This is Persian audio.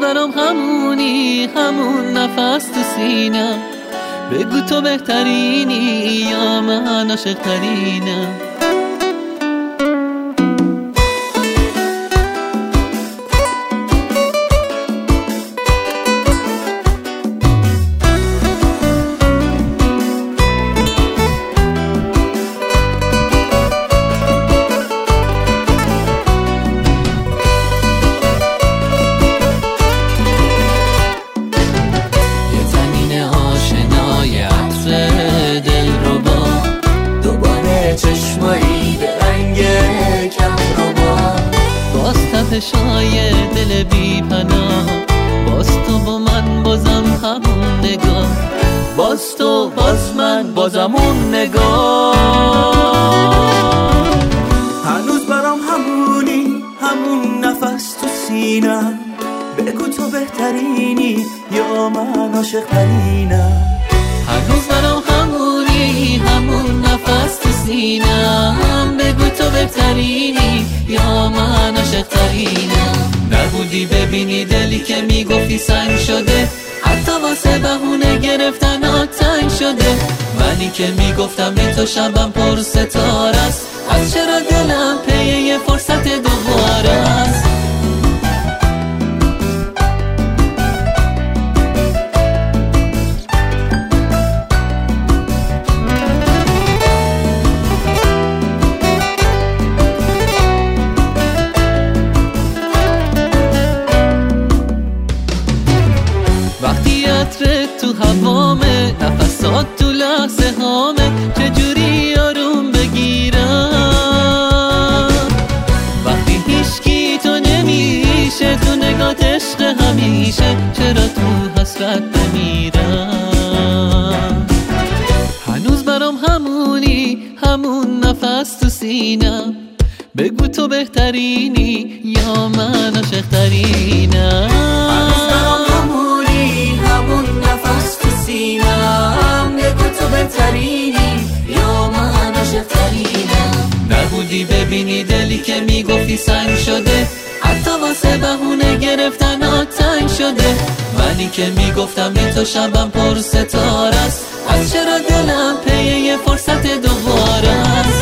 برام همونی، همون نفس تو سینم. بگو تو بهترینی یا من عاشق‌ترینم. چشمایی به رنگ کم رو باز تپشای دل بی پناه، باز تو با من بازم همون نگاه، باز تو باز من بازم اون نگاه. هنوز برام همونی، همون نفس تو سینم. بگو تو بهترینی یا من عاشق‌ترینم. هنوز برام همونی، همون نفس تو سینم. بگو تو بهترینی یا من عاشق‌ترینم. نبودی ببینی دلی که میگفتی سنگ شده، حتی واسه بهونه گرفتن تنگ شده. منی که میگفتم بی تو شبم پر ستاره است، از چرا دلم پی یه فرصت دوباره است. وقتی عطرت تو هوامه، نفسات تو لحظه هامه، چجوری آروم بگیرم. وقتی هیچکی تو نمیشه، تو نگات عشق همیشه، چرا تو حسرت بمیرم. هنوز برام همونی، همون نفس تو سینم. بگو تو بهترینی یا من عاشق‌ترینم. نبودی ببینی دلی که میگفتی سنگ شده، حتی واسه بهونه گرفتن تنگ شده. منی که میگفتم بی تو شبم پر ستاره است، از چرا دلم پی یه فرصت دوباره است.